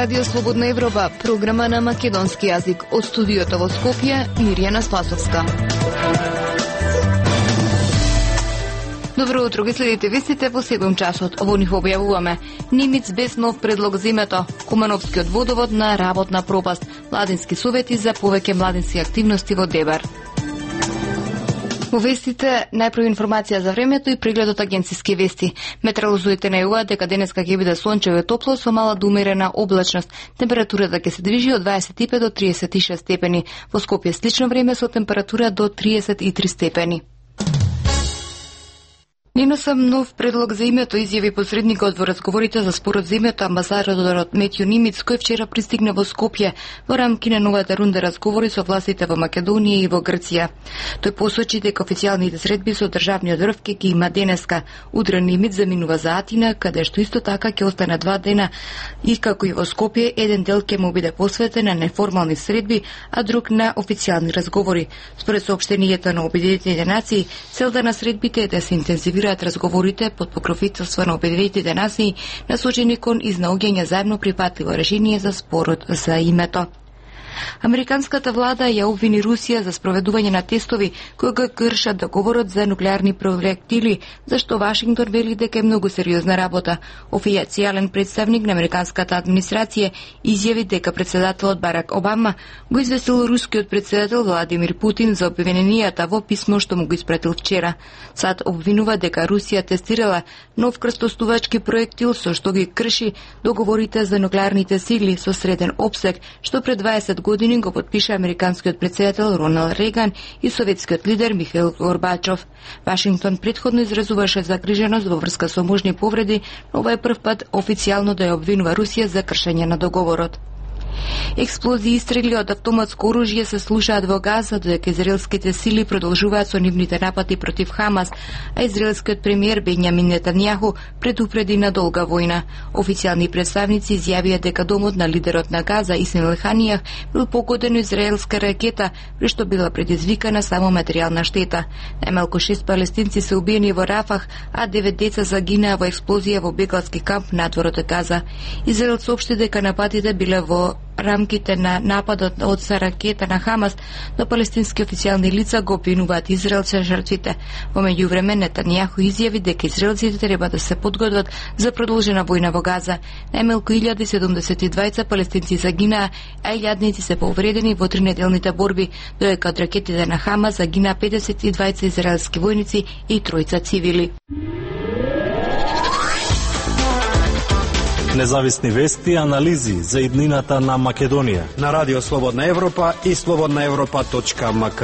Радио Слободна Европа, програма на македонски јазик. Од студиото во Скопје, Мирјана Спасовска. Добро утро, ги следите вестите во 7 часот. Ово ни објавуваме. Нимиц без нов предлог за името. Кумановскиот водовод на работна пропаст. Младински совети за повеќе младински активности во Дебар. Во вестите, најпрва информација за времето и прегледот агенциски вести. Метеоролозите најавуваат дека денеска ќе биде сончево и топло со мала до умерена облачност. Температурата ќе се движи од 25 до 36 степени. Во Скопје слично време со температура до 33 степени. Не сам нов предлог за името, изјави посредникот во разговорите за спорот за името амбасадорот Метју Нимиц, кој вчера пристигна во Скопје во рамки на новата рунда разговори со властите во Македонија и во Грција. Тој посочи дека официјалните средби со државниот врв ќе ги има денеска. Утре Нимиц заминува за Атина, каде што исто така ќе остане 2 дена и како и во Скопје, еден дел ќе му биде посветен на неформални средби, а друг на официјални разговори. Според соопштенијата на Обединетите нации, целта на средбите е да се интензивираат разговорите под покровителство на Обединетите нации насочени кон изнаоѓање заедно припатливо решение за спорот за името. Американската влада ја обвини Русија за спроведување на тестови кои го кршат договорот за нуклеарни проектили, зашто Вашингтон вели дека е многу сериозна работа. Официјален представник на американската администрација изјави дека председателот Барак Обама го известил рускиот председател Владимир Путин за обвиненијата во писмо што му го испратил вчера. САД обвинува дека Русија тестирала нов крстостувачки проектил со што ги крши договорите за нуклеарните сили со среден опсег, што пред 20 години го подпиша американскиот председател Роналд Реган и советскиот лидер Михаил Горбачов. Вашингтон претходно изразуваше загриженост во врска со можни повреди, но ова е прв пат официјално да ја обвинува Русија за кршење на договорот. Експлозии и стрели од автоматско оружје се слушаат во Газа, додека израелските сили продолжуваат со нивните напади против Хамас, а израелскиот премиер Бенјамин Нетањаху предупреди на долга војна. Официјални представници изјавија дека домот на лидерот на Газа Исмаил Ханијах бил погоден израелска ракета, при што била предизвикана само материјална штета. Најмалку 6 палестинци се убиени во Рафах, а 9 деца загинаа во експлозија во бегалски камп надвор од Газа. Израел соопшти дека нападите биле во рамките на нападот од ракета на Хамас, но палестински официјални лица го обвинуваат Израел за жртвите. Во меѓувреме Нетањаху изјави дека израелците треба да се подготват за продолжена војна во Газа. Најмалку 1072 палестинци загинаа, а илјадници се повредени во 3-неделните борби, додека од ракетите на Хамас загинаа 52 израелски војници и 3 цивили. Независни вести и анализи за иднината на Македонија на Радио Слободна Европа и slobodnaevropa.mk.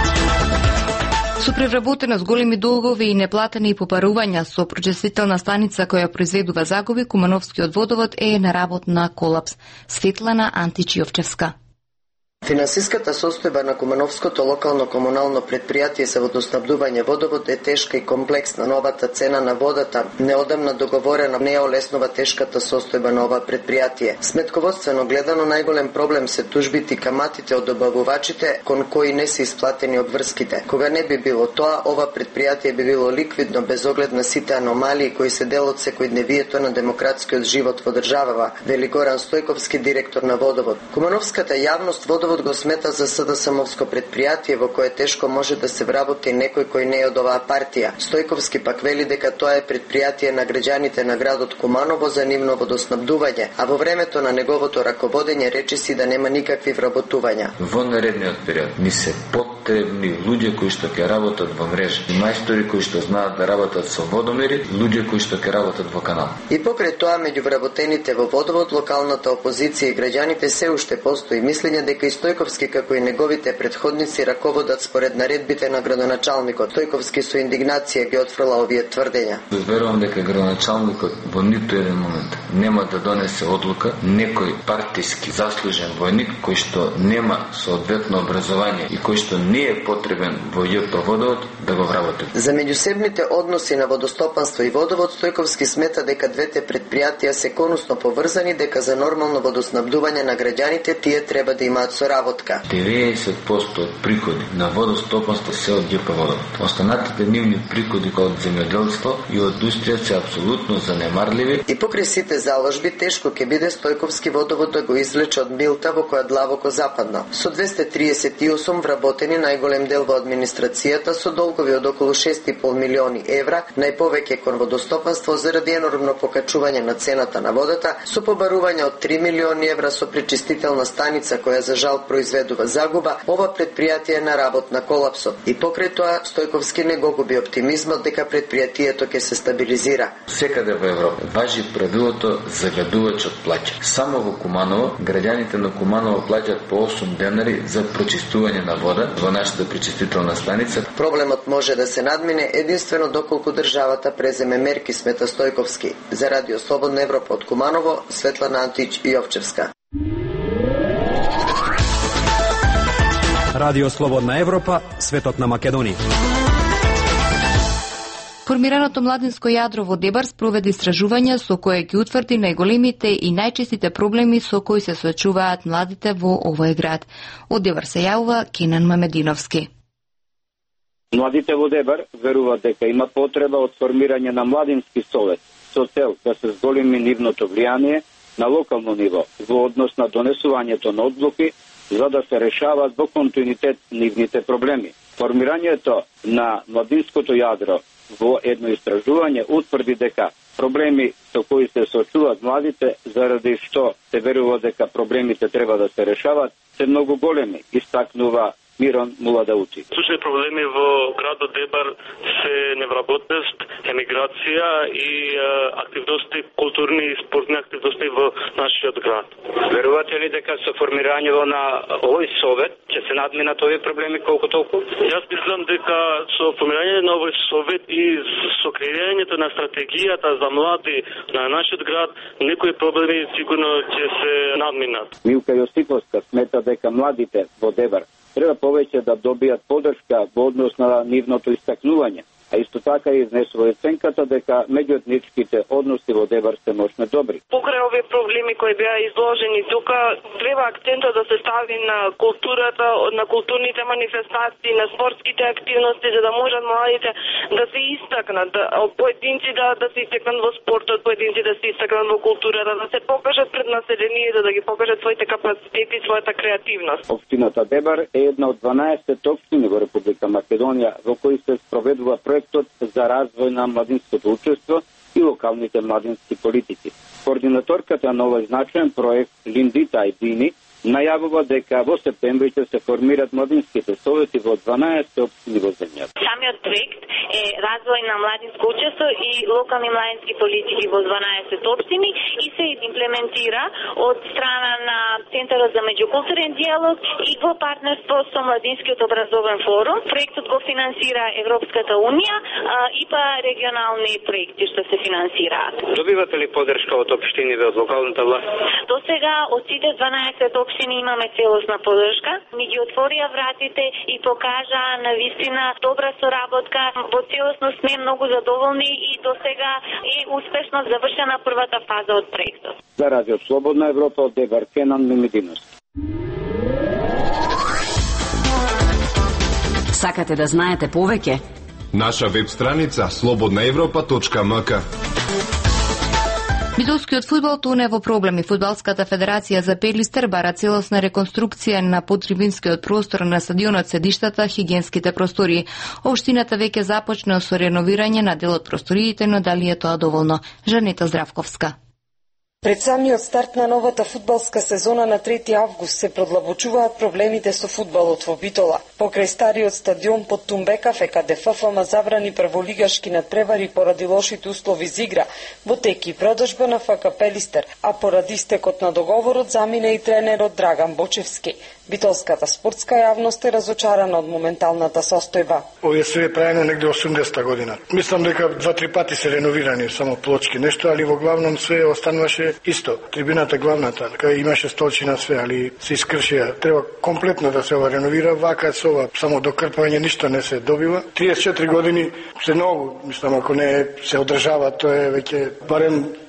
Со превработеност, големи долгови и неплатени попарувања со прочистителна станица која произведува загуби, Кумановскиот водовод е на работна колапс. Светлана Античиовчевска. Финансиската состојба на Кумановското локално комунално предпријатие за водоснабдување водовод е тешка и комплексна. Новата цена на водата, неодамна договорена, не олеснува тешката состојба на ова предпријатие. Сметководствено гледано, најголем проблем се тужбите и каматите од добавувачите кон кои не се исплатени обврските. Кога не би било тоа, ова предпријатие би било ликвидно без оглед на сите аномалии кои се дел од секојдневието на демократскиот живот во државава, вели Горан Стојковски, директор на Водовод. Кумановската јавност Водовод го смета за СДСМовско предпријатие во кое тешко може да се вработи некој кој не е од оваа партија. Стојковски пак вели дека тоа е предпријатие на граѓаните на градот Куманово за нивно водоснабдување, а во времето на неговото раководење речиси да нема никакви вработувања. Во наредниот период ни се потребни луѓе кои што ќе работат во мрежа, мајстори кои што знаат да работат со водомери, луѓе кои што ќе работат во канал. И покрај тоа, меѓу вработените во Водовод, локалната опозиција и граѓаните се уште постои мислење дека и Стојковски како и неговите претходници раководат според наредбите на градоначалникот. Стојковски со индигнација ги отфрла овие тврдења. Верувам дека градоначалникот во ниту еден момент нема да донесе одлука некој партиски заслужен војник кој што нема соодветно образование и кој што не е потребен во ЈП Водовод да го вработи. За меѓусебните односи на водостопанство и Водовод, Стојковски смета дека двете предпријатија се конусно поврзани, дека за нормално водоснабдување на граѓаните тие треба да имаат доработка. 90% од приходи на водостопанство се од ѓП Водовод. Останатите нивни приходи од земјоделство и од индустрија се апсолутно занемарливи. И покрај сите заложби тешко ќе биде Стојковски водовод да го извлече од милта во која длабоко западна. Со 238 вработени, најголем дел во администрацијата, со долгови од околу 6,5 милиони евра, најповеќе кон водостопанство заради енормно покачување на цената на водата, со побарување од 3 милиони евра со пречистителна станица која за жал произведува загуба, ова предпријатие е на работ на колапсот. И покрај тоа Стојковски не го губи оптимизмот дека предпријатието ќе се стабилизира. Секаде во Европа важи правилото загадувачот плаќа. Само во Куманово граѓаните на Куманово плаќаат по 8 денари за прочистување на вода во нашата пречистителна станица. Проблемот може да се надмине единствено доколку државата преземе мерки, смета Стојковски. За Радио Слободна Европа од Куманово, Светлана Антич и Јовчевска. Радио Слободна Европа, светот на Македонија. Формираното младинско јадро во Дебар спроведе истражување со кое ги утврди најголемите и најчестите проблеми со кои се соочуваат младите во овој град. Од Дебар се јавува Кенан Мамединовски. Младите во Дебар веруваат дека има потреба од формирање на младински совет со цел да се зголеми нивното влијание на локално ниво во однос на донесувањето на одлуки за да се решаваат во континуитет нивните проблеми. Формирањето на младинското јадро во едно истражување утврди дека проблеми со кои се соочуваат младите, заради што се верува дека проблемите треба да се решаваат, се многу големи, истакнува Мирон Муладаути. Клучни проблеми во градот Дебар се невработност, емиграција и активности, културни и спортни активности во нашиот град. Верувате ли дека со формирањето на овој совет ќе се надминат овие проблеми колку толку? Јас мислам дека со формирање на овој совет и со креирањето на стратегијата за млади на нашиот град, некои проблеми сигурно ќе се надминат. Милка Јосиповска смета дека младите во Дебар треба повеќе да добијат поддршка во однос на нивното истакнување, а исто така и изнесува оценката дека меѓуетничките односи во Дебар се мощно добри. Покрај овие проблеми кои беа изложени тука, треба акцентот да се стави на културата, на културните манифестации, на спортските активности, за да можат младите да се истакнат, поединци да се истакнат во спортот, поединци да се истакнат во културата, да се покажат пред населението, да ги покажат своите капацитети и својата креативност. Општината Дебар е една од 12 општини во Република Македонија во кои се спроведува проектот за развој на младинското учество и локалните младински политики. Координаторката на овој значаен проект Линдита Айдини најавува дека во септември ќе се формираат младинските совети во 12 општини во земјата. Самиот проект е развој на младинско учество и локални младински политики во 12 општини и се имплементира од страна на Центарот за меѓукултурен диалог и во партнерство со Младинскиот образовен форум. Проектот го финансира Европската унија и па регионални проекти што се финансираат. Добивате ли поддршка од општините од локалната власт? До сега од сите 12 општини имаме целосна поддршка. Ми ги отворија вратите и покажаа навистина добра соработка. Во целосно сме многу задоволни и до сега е успешно завршена првата фаза од проектот. За Радио Слободна Европа од Дебар, Кенан Мамединовски. Сакате да знаете повеќе? Наша веб страница slobodnaevropa.mk. Битолскиот фудбал тоне во проблеми. Фудбалската федерација за Пелистер бара целосна реконструкција на потрибинскиот простор на стадионот, седиштата, хигиенските простори. Општината веќе започна со реновирање на дел од просториите, но дали е тоа доволно? Жанета Здравковска. Пред самиот старт на новата фудбалска сезона на 3 август се продлабочуваат проблемите со фудбалот во Битола. Покрај стариот стадион под Тумбека, ФКДФФМ забрани прволигашки надпревари поради лошите услови за игра, во теки продажба на ФК Пелистер, а поради истекот на договорот замине и тренерот Драган Бочевски. Битолската спортска јавност е разочарана од моменталната состојба. Овие се е правено негде 80-та година. Мислам дека 2-3 пати се реновирани само плочки нешто, али во главном све остануваше исто. Трибината главната, кај имаше столчина све, али се искршија. Треба комплетно да се ова реновира, вака со ова само докрпање ништо не се добива. 34 години се многу, мислам, ако не се одржава, тоа е веќе барем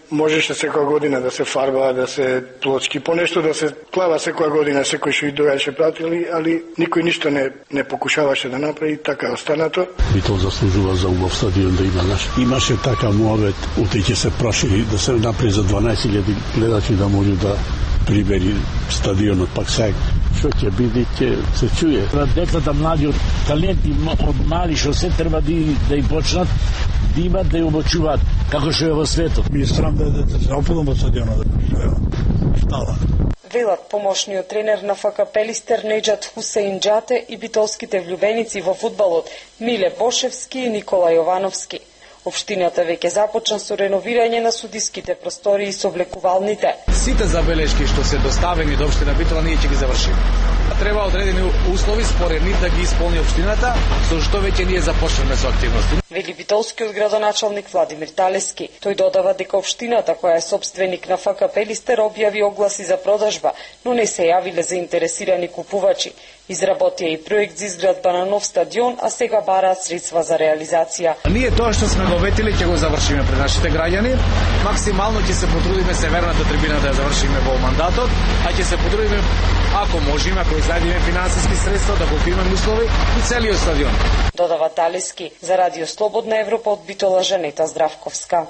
можеше секоја година да се фарба, да се плочки, понешто да се клава секоја година, секој што и доаѓаше пратили, али никој ништо не покушаваше да направи, така останато. Битол заслужува за убав стадион да има наш. Имаше така муавет, утре ќе се прошири да се направи за 12.000 гледачи да може да прибери стадионот, пак сега што ќе биде, ќе се чуе. Децата млади од таленти од мали што се треба да им почнат да имат да ја обучуваат како што е во светот. Ми е срам да се опудам во стадионот да става. Велат помошниот тренер на ФК Пелистер Неџат Хусеин Џате и битолските влюбеници во фудбалот Миле Бошевски и Никола Јовановски. Општината веќе започна со реновирање на судиските простории и соблекувалните. Сите забелешки што се доставени до општина Битола ние ќе ги завршиме. Треба одредени услови според нив да ги исполни општината, со што веќе ние започнаме со активности. Вели битолскиот градоначалник Владимир Талески. Тој додава дека општината, која е сопственик на ФК Пелистер, објави огласи за продажба, но не се јавиле заинтересирани купувачи. Изработија и проект за изградба на нов стадион, а сега бараат средства за реализација. Ние тоа што сме го ветили ќе го завршиме пред нашите граѓани. Максимално ќе се потрудиме северната трибина да ја завршиме во мандатот, а ќе се потрудиме ако можеме, ако изнајдеме финансиски средства да го фирмаме услови и целиот стадион. Додава Талески. За Радио Слободна Европа од Битола Жанета Здравковска.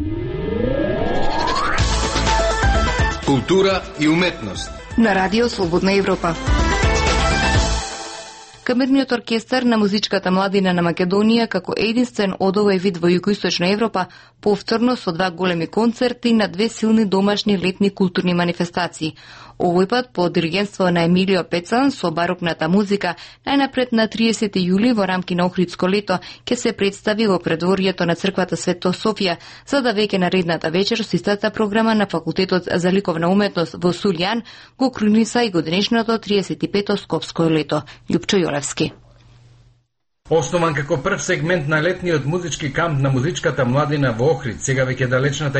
Култура и уметност. На Радио Слободна Европа. Камерниот оркестар на музичката младина на Македонија, како единствен од овој вид во Југоисточна Европа, повторно со два големи концерти на две силни домашни летни културни манифестации. Овој пат по диригентство на Емилио Пецан со барокната музика, најнапред на 30 јули во рамки на Охридско лето ќе се представи во предворието на црквата Свето Софија, за да веќе наредната вечер со истата програма на Факултетот за ликовна уметност во Сулјан го круниса и годинешното 35-то Скопско лето. Љупчо Јолевски. Основан како прв сегмент на летниот музички камп на музичката младина во Охрид, сега веќе далечната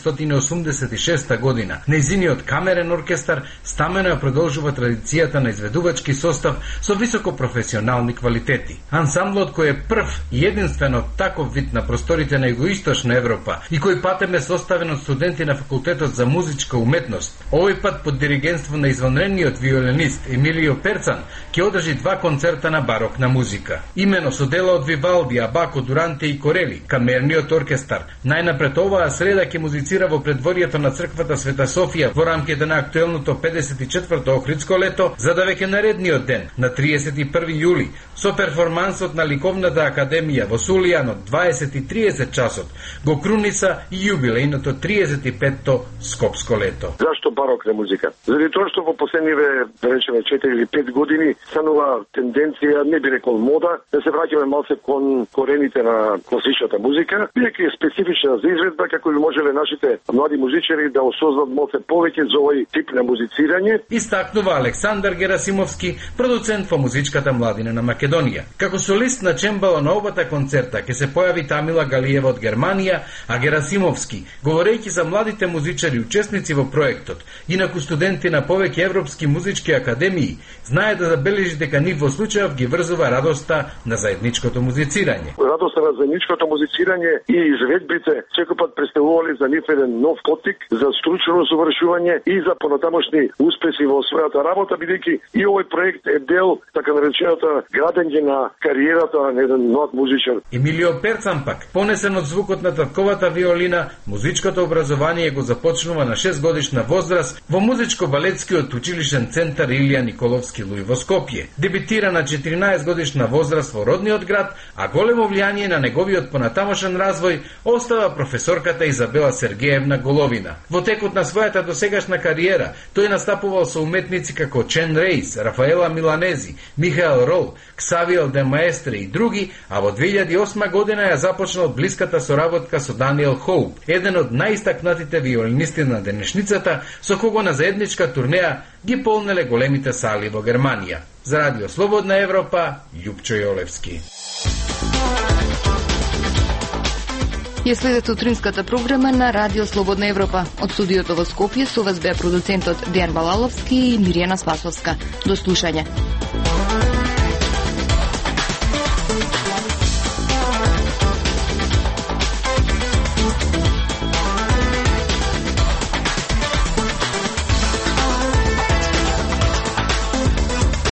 1986 година, нејзиниот камерен оркестар стамено ја продолжува традицијата на изведувачки состав со високо професионални квалитети. Ансамблот кој е прв и единствен од таков вид на просторите на Југоисточна Европа и кој патем е составен од студенти на Факултетот за музичка уметност, овој пат под диригентство на извонредниот виолинист Емилио Пецан ќе одржи два концерта на барокна музика. Имено со дела од Вивалди, Абако, Дуранте и Корели, камерниот оркестар најнапред оваа среда ќе музицира во предворието на црквата Света Софија во рамките на актуелното 54-то Охридско лето, за да веќе наредниот ден, на 31 јули, со перформансот на Ликовната академија во Сулијан од 20:30 часот, го круниса и јубилејното 35-то Скопско лето. Зашто барокна музика? Заради тоа што во последниве, да речеме, 4 или 5 години станува тенденција, не би рекол мода, да се враќаме малце кон корените на класичната музика, бидејќи е специфична за изведба, како би можеле нашите млади музичари да осознат малце повеќе за овој тип на музицирање. Истакнува Александар Герасимовски, продуцент во музичката младина на Македонија. Како солист на чембало на овата концерта ќе се појави Тамила Галиева од Германија, а Герасимовски, говорејќи за младите музичари учесници во проектот, инаку студенти на повеќе европски музички академии, знае да забележи дека нив во случајов ги врзува радоста на заедничкото музицирање. Радоста на заедничкото музицирање и изведбите секој пат представувале за нив еден нов поттик за стручно завршување и за понатамошни успеси во својата работа, бидејќи и овој проект е дел, така наречената, градење на кариерата на еден млад музичар. Емилио Перцан пак, понесен од звукот на татковата виолина, музичкото образование го започнува на 6 годишна возраст во музичко-балетскиот училишен центар Илија Николовски Луј во Скопје. Дебитира на 14 годишна возраст во родниот град, а големо влијание на неговиот понатамошен развој остава професорката Изабела Сергеевна Головина. Во текот на својата досегашна кариера, тој настапувал со уметници како Чен Рейс, Рафаела Миланези, Михаел Рол, Ксавиел де Маестре и други, а во 2008 година ја започнал блиската соработка со Даниел Хоуп, еден од најистакнатите виолинисти на денешницата, со кого на заедничка турнеја ги полнеле големите сали во Германија. За Радио Слободна Европа, Љупчо Јолевски. Ја следете утринската програма на Радио Слободна Европа. Од студиото во Скопје со вас беа продуцентот Дејан Балаловски и Миријана Спасовска. До слушање.